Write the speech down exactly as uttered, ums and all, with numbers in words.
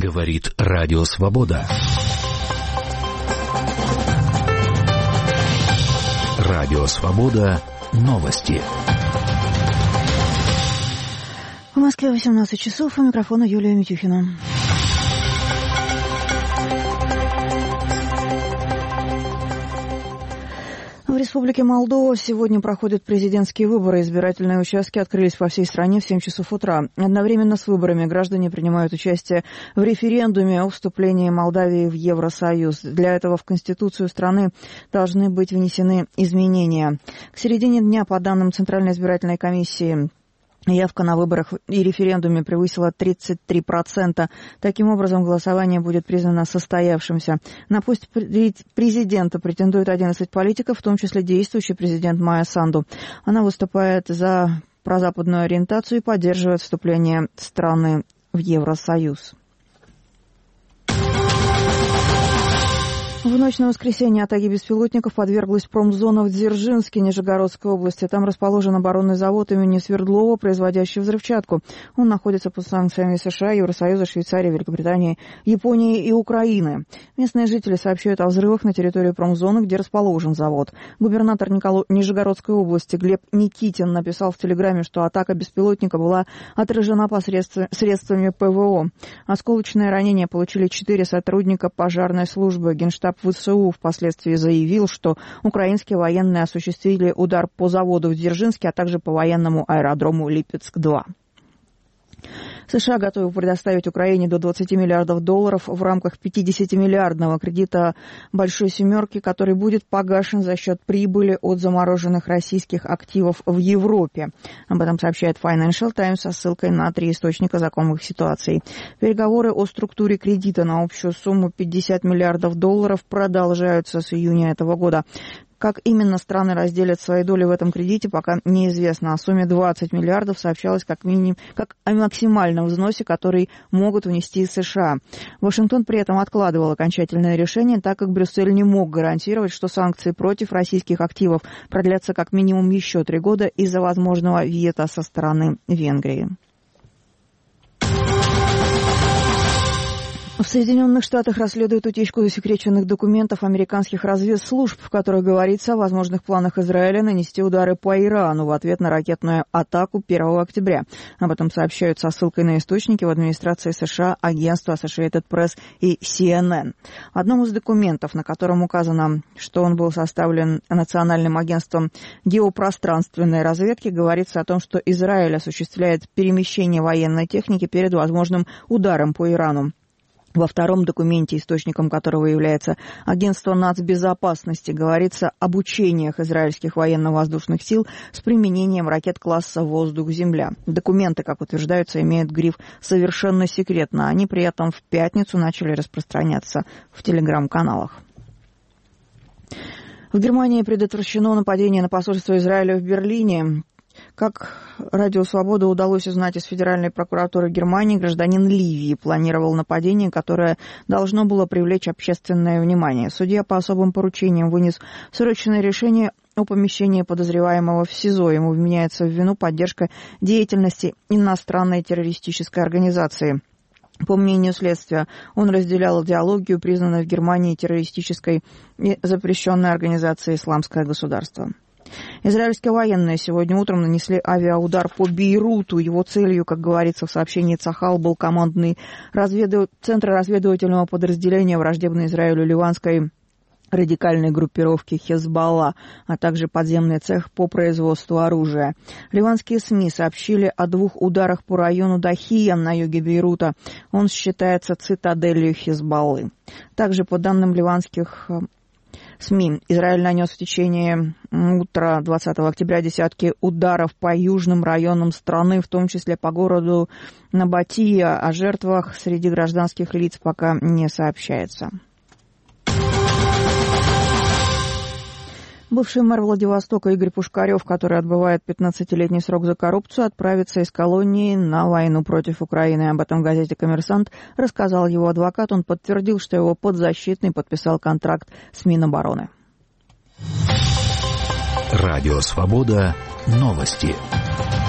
Говорит Радио Свобода. Радио Свобода. Новости. В Москве восемнадцать часов. У микрофона Юлия Митюхина. В Республике Молдова сегодня проходят президентские выборы. Избирательные участки открылись по всей стране в семь часов утра. Одновременно с выборами граждане принимают участие в референдуме о вступлении Молдавии в Евросоюз. Для этого в Конституцию страны должны быть внесены изменения. К середине дня, по данным Центральной избирательной комиссии, явка на выборах и референдуме превысила тридцать три процента. Таким образом, голосование будет признано состоявшимся. На пост президента претендует одиннадцать политиков, в том числе действующий президент Майя Санду. Она выступает за прозападную ориентацию и поддерживает вступление страны в Евросоюз. В ночь на воскресенье атаке беспилотников подверглась промзона в Дзержинске, Нижегородской области. Там расположен оборонный завод имени Свердлова, производящий взрывчатку. Он находится под санкциями США, Евросоюза, Швейцарии, Великобритании, Японии и Украины. Местные жители сообщают о взрывах на территории промзоны, где расположен завод. Губернатор Николо... Нижегородской области Глеб Никитин написал в Телеграме, что атака беспилотника была отражена посредством... средствами ПВО. Осколочные ранения получили четыре сотрудника пожарной службы. Генштаб ВСУ впоследствии заявил, что украинские военные осуществили удар по заводу в Дзержинске, а также по военному аэродрому Липецк-два. США готовы предоставить Украине до двадцати миллиардов долларов в рамках пятидесятимиллиардного кредита «Большой семерки», который будет погашен за счет прибыли от замороженных российских активов в Европе. Об этом сообщает Financial Times со ссылкой на три источника знакомых ситуаций. Переговоры о структуре кредита на общую сумму пятьдесят миллиардов долларов продолжаются с июня этого года. Как именно страны разделят свои доли в этом кредите, пока неизвестно. О сумме двадцать миллиардов сообщалось как минимум, как о максимальном взносе, который могут внести США. Вашингтон при этом откладывал окончательное решение, так как Брюссель не мог гарантировать, что санкции против российских активов продлятся как минимум еще три года из-за возможного вето со стороны Венгрии. В Соединенных Штатах расследуют утечку засекреченных документов американских разведслужб, в которых говорится о возможных планах Израиля нанести удары по Ирану в ответ на ракетную атаку первого октября. Об этом сообщают со ссылкой на источники в администрации США, агентства Associated Press и си эн эн. В одном из документов, на котором указано, что он был составлен Национальным агентством геопространственной разведки, говорится о том, что Израиль осуществляет перемещение военной техники перед возможным ударом по Ирану. Во втором документе, источником которого является Агентство нацбезопасности, говорится об учениях израильских военно-воздушных сил с применением ракет класса «Воздух-Земля». Документы, как утверждается, имеют гриф «совершенно секретно». Они при этом в пятницу начали распространяться в телеграм-каналах. В Германии предотвращено нападение на посольство Израиля в Берлине. Как Радио Свобода удалось узнать из Федеральной прокуратуры Германии, гражданин Ливии планировал нападение, которое должно было привлечь общественное внимание. Судья по особым поручениям вынес срочное решение о помещении подозреваемого в СИЗО. Ему вменяется в вину поддержка деятельности иностранной террористической организации. По мнению следствия, он разделял идеологию, признанной в Германии террористической и запрещенной организацией «Исламское государство». Израильские военные сегодня утром нанесли авиаудар по Бейруту. Его целью, как говорится в сообщении Цахал, был командный разведыв... Центр разведывательного подразделения враждебной Израилю ливанской радикальной группировки Хезболла, а также подземный цех по производству оружия. Ливанские СМИ сообщили о двух ударах по району Дахия на юге Бейрута. Он считается цитаделью Хезболлы. Также, по данным ливанских СМИ, Израиль нанес в течение утра двадцатого октября десятки ударов по южным районам страны, в том числе по городу Набатия. О жертвах среди гражданских лиц пока не сообщается. Бывший мэр Владивостока Игорь Пушкарев, который отбывает пятнадцатилетний срок за коррупцию, отправится из колонии на войну против Украины. Об этом в газете «Коммерсант» рассказал его адвокат. Он подтвердил, что его подзащитный подписал контракт с Минобороны. Радио «Свобода». Новости.